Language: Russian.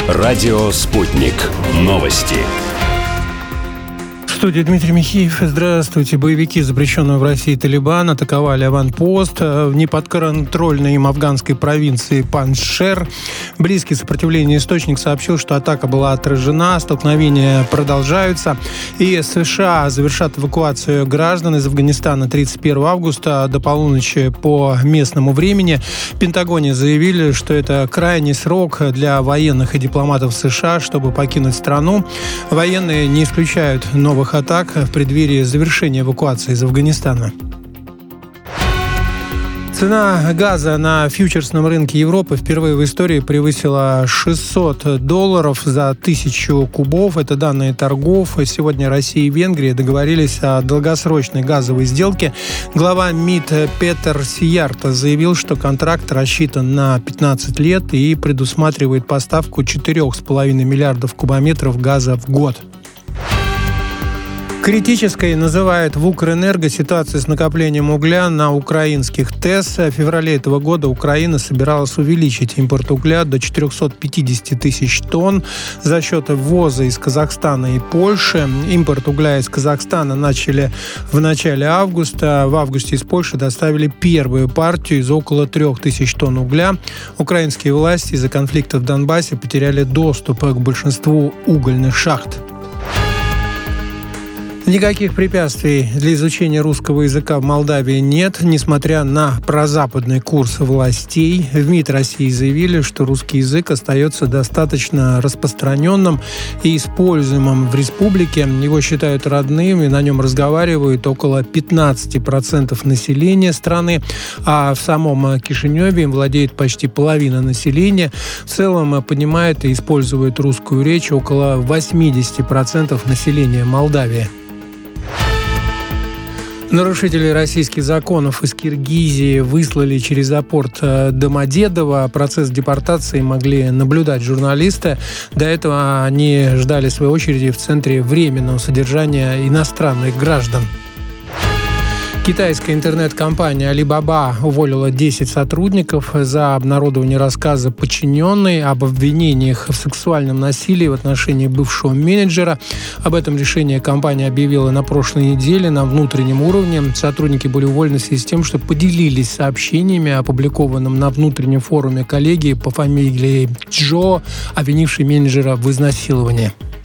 Радио «Спутник». Новости. В студии Дмитрий Михеев. Здравствуйте. Боевики запрещенного в России Талибан атаковали аванпост в неподконтрольной им афганской провинции Паншер. Близкий сопротивлению источник сообщил, что атака была отражена, столкновения продолжаются. И США завершат эвакуацию граждан из Афганистана 31 августа до полуночи по местному времени. В Пентагоне заявили, что это крайний срок для военных и дипломатов США, чтобы покинуть страну. Военные не исключают новых атак в преддверии завершения эвакуации из Афганистана. Цена газа на фьючерсном рынке Европы впервые в истории превысила $600 за 1000 кубов. Это данные торгов. Сегодня Россия и Венгрия договорились о долгосрочной газовой сделке. Глава МИД Петер Сиярто заявил, что контракт рассчитан на 15 лет и предусматривает поставку 4,5 миллиардов кубометров газа в год. Критической называют в Укрэнерго ситуацию с накоплением угля на украинских ТЭС. В феврале этого года Украина собиралась увеличить импорт угля до 450 тысяч тонн за счет ввоза из Казахстана и Польши. Импорт угля из Казахстана начали в начале августа. В августе из Польши доставили первую партию из около 3000 тонн угля. Украинские власти из-за конфликта в Донбассе потеряли доступ к большинству угольных шахт. Никаких препятствий для изучения русского языка в Молдавии нет, несмотря на прозападный курс властей. В МИД России заявили, что русский язык остается достаточно распространенным и используемым в республике. Его считают родным, и на нем разговаривают около 15% населения страны, а в самом Кишиневе им владеет почти половина населения. В целом понимает и использует русскую речь около 80% населения Молдавии. Нарушителей российских законов из Киргизии выслали через аэропорт Домодедово. Процесс депортации могли наблюдать журналисты. До этого они ждали своей очереди в Центре временного содержания иностранных граждан. Китайская интернет-компания Alibaba уволила 10 сотрудников за обнародование рассказа подчиненной об обвинениях в сексуальном насилии в отношении бывшего менеджера. Об этом решении компания объявила на прошлой неделе на внутреннем уровне. Сотрудники были уволены в связи с тем, что поделились сообщениями, опубликованным на внутреннем форуме коллеги по фамилии Чжо, обвинившей менеджера в изнасиловании.